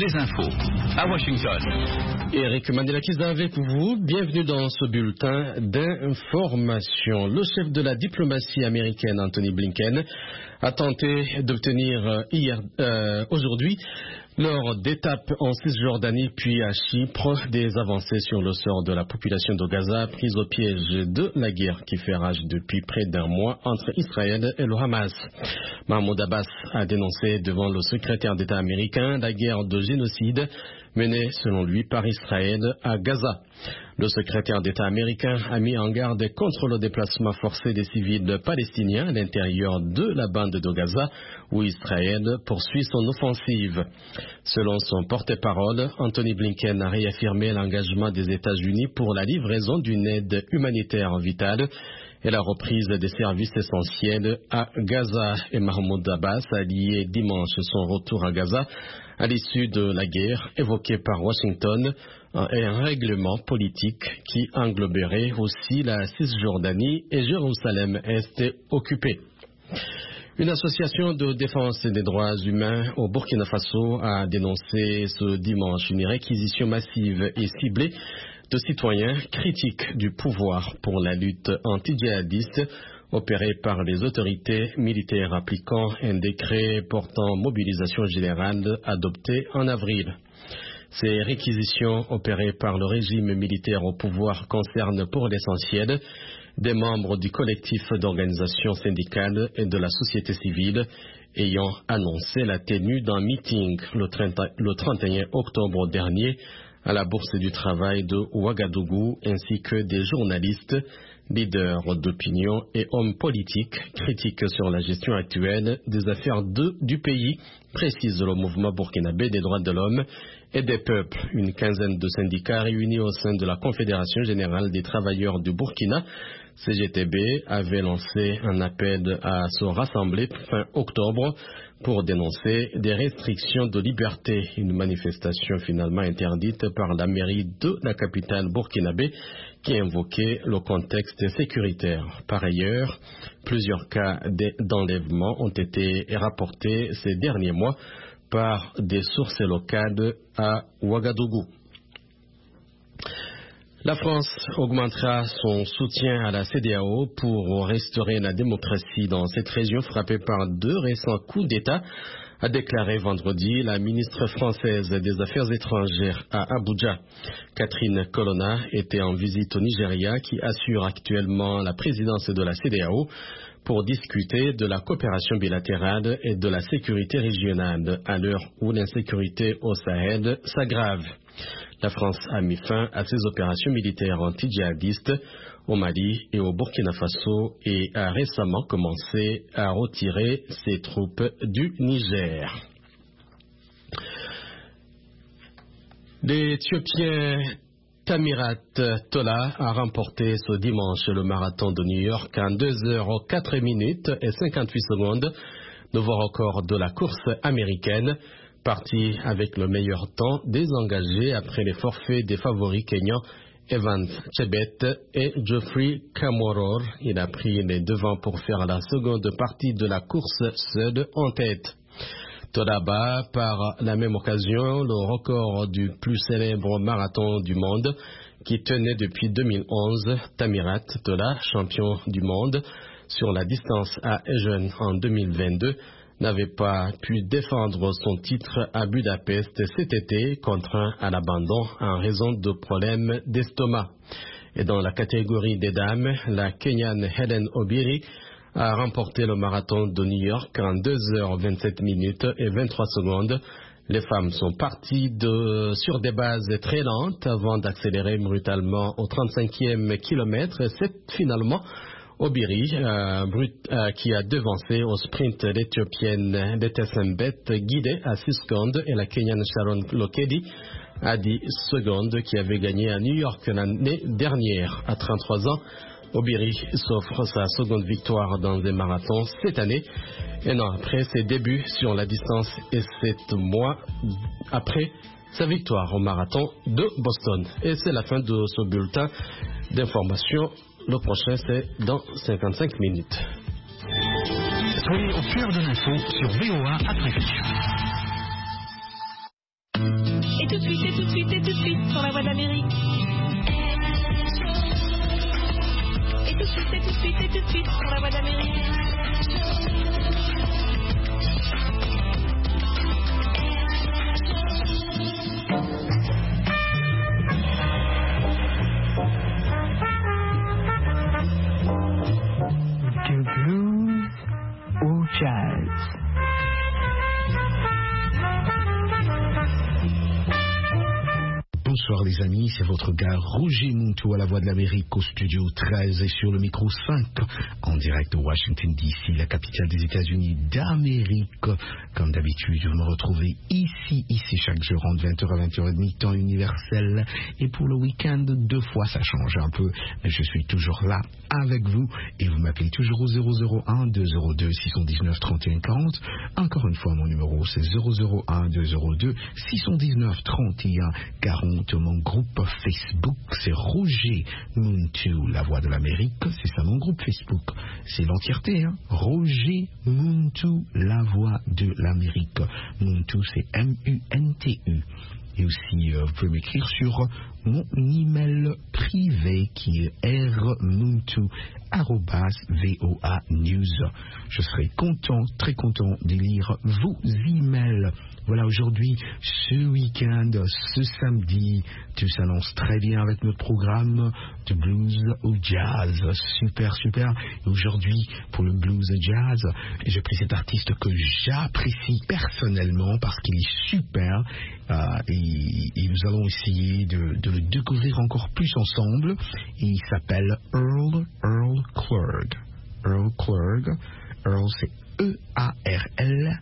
les infos à Washington. Eric Mandelakiza avec vous. Bienvenue dans ce bulletin d'information. Le chef de la diplomatie américaine, Anthony Blinken, a tenté d'obtenir aujourd'hui, lors d'étapes en Cisjordanie puis à Chypre, des avancées sur le sort de la population de Gaza prise au piège de la guerre qui fait rage depuis près d'un mois entre Israël et le Hamas. Mahmoud Abbas a dénoncé devant le secrétaire d'État américain la guerre de génocide menée, selon lui, par Israël à Gaza. Le secrétaire d'État américain a mis en garde contre le déplacement forcé des civils palestiniens à l'intérieur de la bande de Gaza, où Israël poursuit son offensive. Selon son porte-parole, Anthony Blinken a réaffirmé l'engagement des États-Unis pour la livraison d'une aide humanitaire vitale et la reprise des services essentiels à Gaza. Et Mahmoud Abbas a lié dimanche son retour à Gaza à l'issue de la guerre évoquée par Washington et un règlement politique qui engloberait aussi la Cisjordanie et Jérusalem-Est occupée. Une association de défense des droits humains au Burkina Faso a dénoncé ce dimanche une réquisition massive et ciblée de citoyens critiques du pouvoir pour la lutte anti-djihadiste opérée par les autorités militaires appliquant un décret portant mobilisation générale adopté en avril. Ces réquisitions opérées par le régime militaire au pouvoir concernent pour l'essentiel des membres du collectif d'organisations syndicales et de la société civile ayant annoncé la tenue d'un meeting le 31 octobre dernier à la Bourse du Travail de Ouagadougou, ainsi que des journalistes, leaders d'opinion et hommes politiques critiques sur la gestion actuelle des affaires du pays, précise le mouvement burkinabé des droits de l'homme et des peuples. Une quinzaine de syndicats réunis au sein de la Confédération générale des travailleurs du Burkina, CGTB, avait lancé un appel à se rassembler fin octobre pour dénoncer des restrictions de liberté. Une manifestation finalement interdite par la mairie de la capitale burkinabé qui invoquait le contexte sécuritaire. Par ailleurs, plusieurs cas d'enlèvement ont été rapportés ces derniers mois par des sources locales à Ouagadougou. La France augmentera son soutien à la CEDEAO pour restaurer la démocratie dans cette région frappée par deux récents coups d'État, a déclaré vendredi la ministre française des Affaires étrangères à Abuja. Catherine Colonna était en visite au Nigeria qui assure actuellement la présidence de la CEDEAO pour discuter de la coopération bilatérale et de la sécurité régionale à l'heure où l'insécurité au Sahel s'aggrave. La France a mis fin à ses opérations militaires anti-djihadistes au Mali et au Burkina Faso et a récemment commencé à retirer ses troupes du Niger. L'Éthiopien Tamirat Tola a remporté ce dimanche le marathon de New York en 2h04 et 58 secondes, nouveau record de la course américaine. Parti avec le meilleur temps des engagés après les forfaits des favoris kenyans Evans Chebet et Geoffrey Kamworor. Il a pris les devants pour faire la seconde partie de la course seul en tête. Tola bat par la même occasion le record du plus célèbre marathon du monde qui tenait depuis 2011. Tamirat Tola, champion du monde sur la distance à Eugene en 2022, n'avait pas pu défendre son titre à Budapest cet été, contraint à l'abandon en raison de problèmes d'estomac. Et dans la catégorie des dames, la Kenyane Helen Obiri a remporté le marathon de New York en 2h27 et 23 secondes. Les femmes sont parties sur des bases très lentes avant d'accélérer brutalement au 35e kilomètre. C'est finalement Obiri qui a devancé au sprint l'Éthiopienne Letesembet guidée à 6 secondes et la Kenyane Sharon Lokedi à 10 secondes qui avait gagné à New York l'année dernière. À 33 ans, Obiri s'offre sa seconde victoire dans des marathons cette année, un an après ses débuts sur la distance et 7 mois après sa victoire au marathon de Boston. Et c'est la fin de ce bulletin d'information. Le prochain, c'est dans 55 minutes. Soyez au cœur de l'info sur VOA Afrique. tout de suite, et tout de suite, et tout de suite sur la voie d'Amérique. Et tout de suite, et tout de suite, et tout de suite sur la voie d'Amérique. Du blues au jazz. Bonsoir les amis, c'est votre gars Roger Muntou à la Voix de l'Amérique au studio 13 et sur le micro 5 en direct de Washington DC, la capitale des États-Unis d'Amérique. Comme d'habitude, vous me retrouvez ici chaque jour entre 20h à 20h30 temps universel, et pour le week-end 2 fois ça change un peu, mais je suis toujours là avec vous et vous m'appelez toujours au 001 202 619 31 40. Encore une fois, mon numéro c'est 001 202 619 31 40. Mon groupe Facebook, c'est Roger Muntou, la Voix de l'Amérique. C'est ça mon groupe Facebook. C'est l'entièreté, hein. Roger Muntou, la Voix de l'Amérique. Muntou, c'est M-U-N-T-U. Et aussi, vous pouvez m'écrire sur mon email privé qui est rmuntou@voanews. Je serai content, très content de lire vos emails. Voilà, aujourd'hui, ce week-end, ce samedi, tout s'annonce très bien avec notre programme de blues au jazz. Super, super. Et aujourd'hui, pour le blues jazz, j'ai pris cet artiste que j'apprécie personnellement parce qu'il est super. Et nous allons essayer de le découvrir encore plus ensemble. Et il s'appelle Earl Klugh. Earl Klugh. Earl, c'est E-A-R-L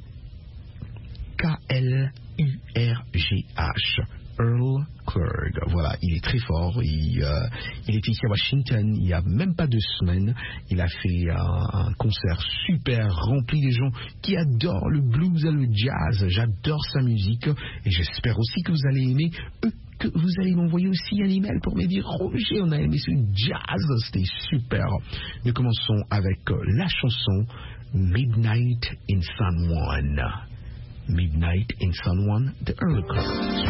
K-L-U-R-G-H. Earl Klugh. Voilà, il est très fort. Il est ici à Washington il n'y a même pas 2 semaines. Il a fait un concert super rempli de gens qui adorent le blues et le jazz. J'adore sa musique et j'espère aussi que vous allez aimer. Que vous allez m'envoyer aussi un email pour me dire Roger, on a aimé ce jazz, c'était super. Nous commençons avec la chanson Midnight in San Juan. Midnight in San Juan de Earl Klugh.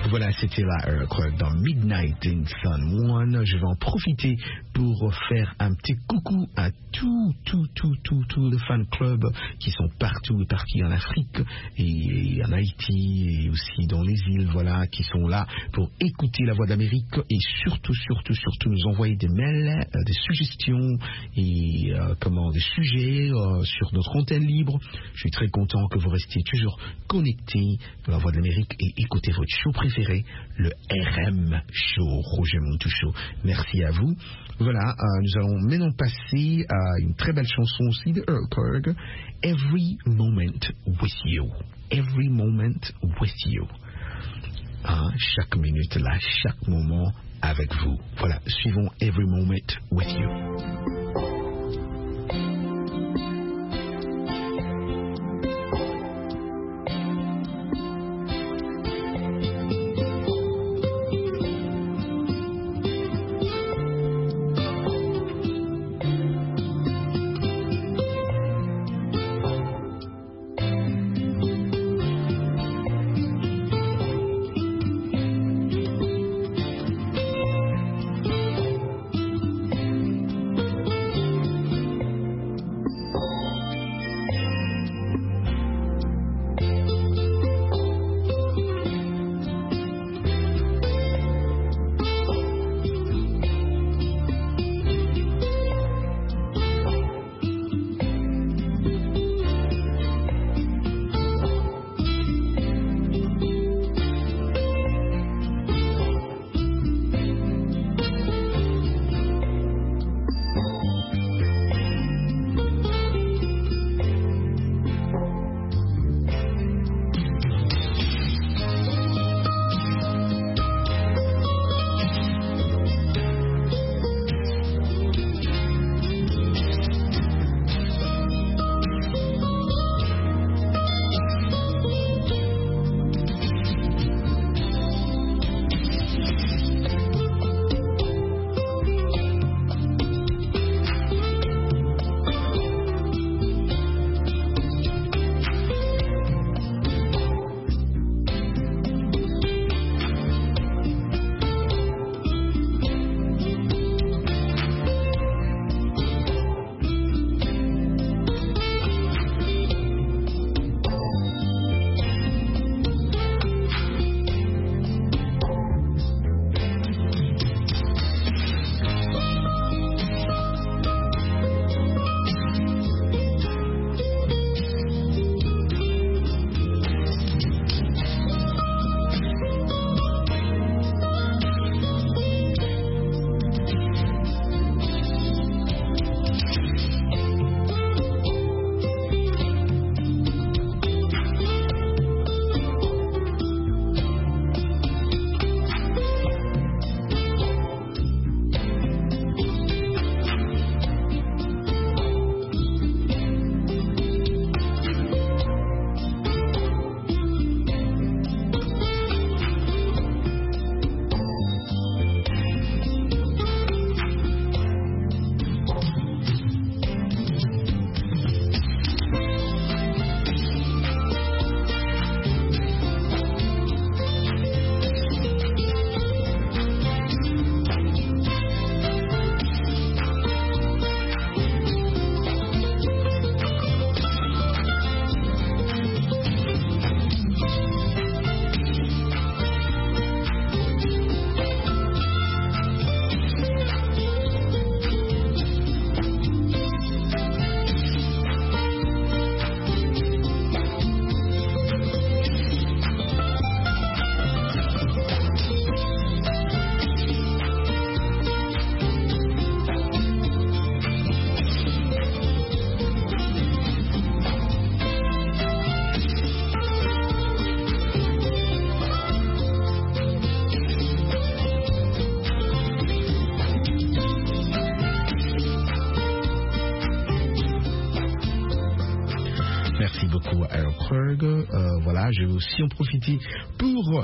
Voilà, c'était là dans Midnight in Sun One. Je vais en profiter pour faire un petit coucou à tous les fan clubs qui sont partout et partis en Afrique et en Haïti et aussi dans les îles, voilà, qui sont là pour écouter la Voix d'Amérique et surtout nous envoyer des mails, des suggestions et des sujets sur notre antenne libre. Je suis très content que vous restiez toujours connectés à la Voix de l'Amérique et écoutez votre show préféré, le RM Show, Roger Montou Show. Merci à vous. Voilà, nous allons maintenant passer à une très belle chanson aussi de Earl Kirk, Every Moment With You. Every Moment With You. Chaque minute là, chaque moment avec vous. Voilà, suivons Every Moment With You. Voilà, je vais aussi en profiter pour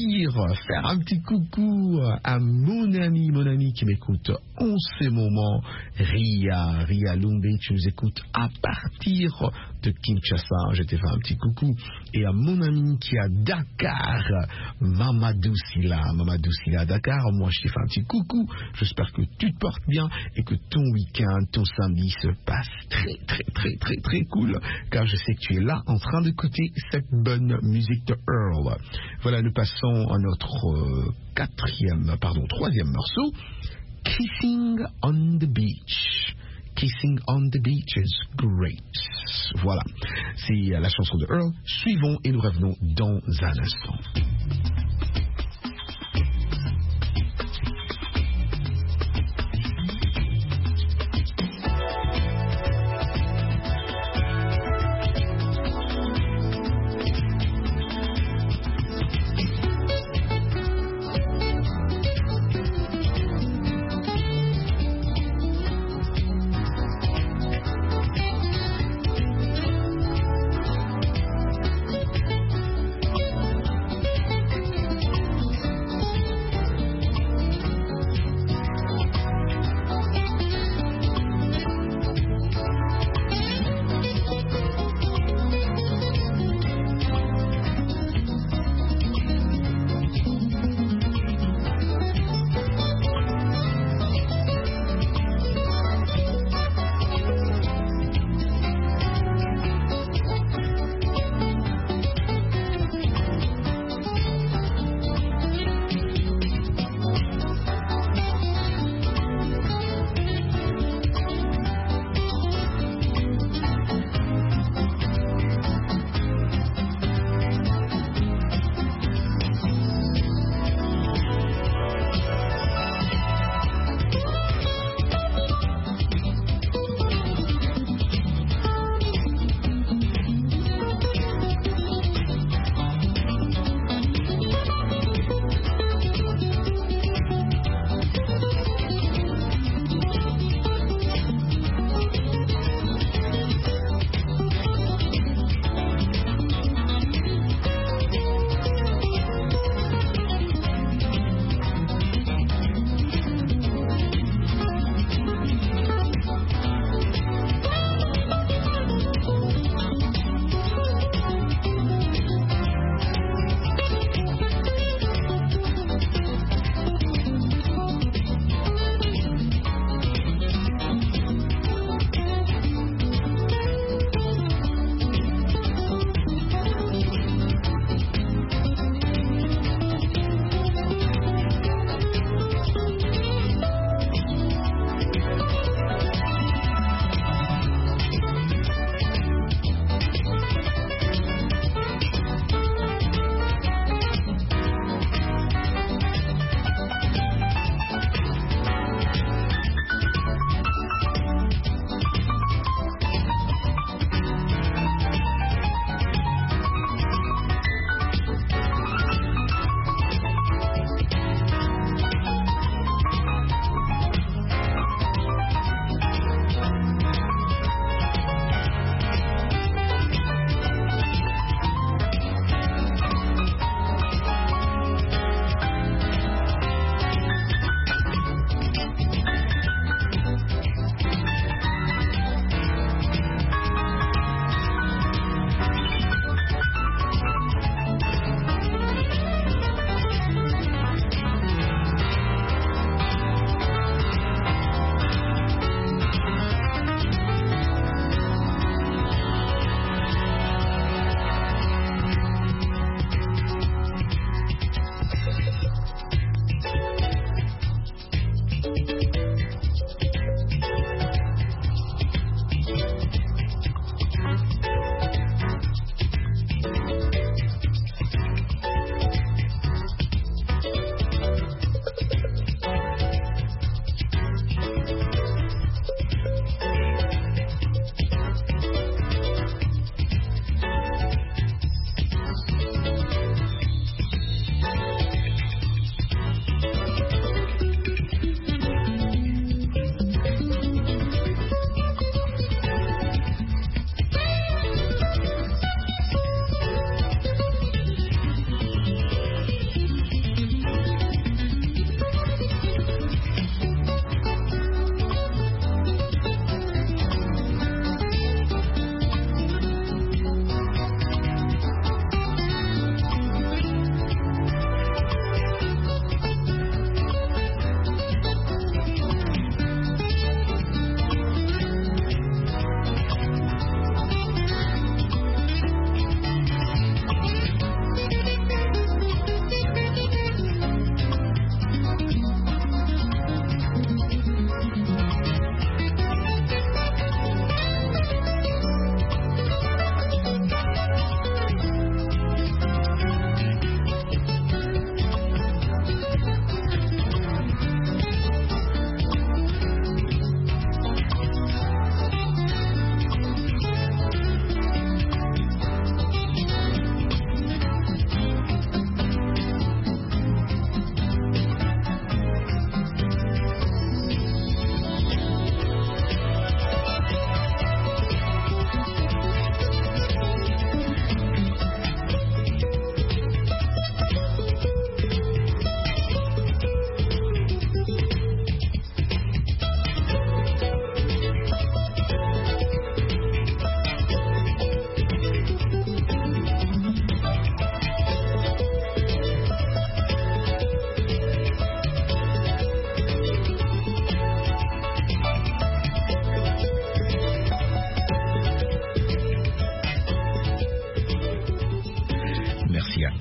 faire un petit coucou à mon ami qui m'écoute en ce moment, Ria Lumbe, tu nous écoutes à partir de Kinshasa, je t'ai fait un petit coucou. Et à mon ami qui est à Dakar, Mamadou Silla à Dakar, moi je t'ai fait un petit coucou. J'espère que tu te portes bien et que ton week-end, ton samedi se passe très cool, car je sais que tu es là en train d'écouter cette bonne musique de Earl. Voilà, nous passons à notre troisième morceau, Kissing on the Beach. Kissing on the Beach is great. Voilà, c'est la chanson de Earl. Suivons et nous revenons dans un instant.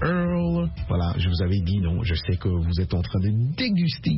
Earl. Voilà, je vous avais dit non, je sais que vous êtes en train de déguster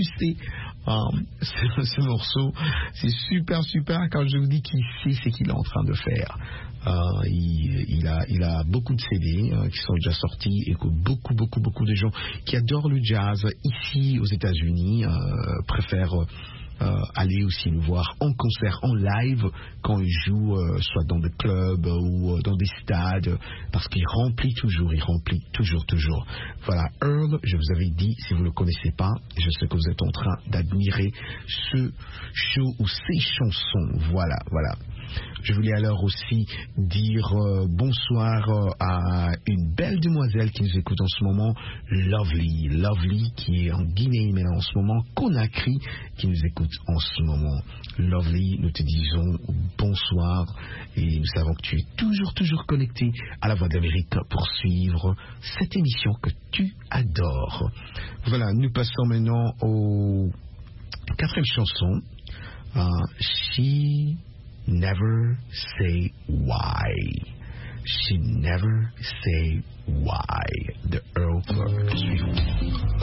ce morceau. C'est super quand je vous dis qu'il sait ce qu'il est en train de faire. Il a beaucoup de CD qui sont déjà sortis et que beaucoup de gens qui adorent le jazz ici aux États-Unis préfèrent aller aussi le voir en concert, en live, quand il joue soit dans des clubs ou dans des stades, parce qu'il remplit toujours. Voilà, Earl, je vous avais dit, si vous ne le connaissez pas, je sais que vous êtes en train d'admirer ce show ou ces chansons. Voilà. Je voulais alors aussi dire bonsoir à une belle demoiselle qui nous écoute en ce moment, Lovely qui est en Guinée, mais en ce moment, Conakry qui nous écoute en ce moment. Lovely, nous te disons bonsoir et nous savons que tu es toujours connecté à la Voix d'Amérique pour suivre cette émission que tu adores. Voilà, nous passons maintenant au 4e chanson. She Never Say Why. She Never Say Why. The Earl Clark. Suivons.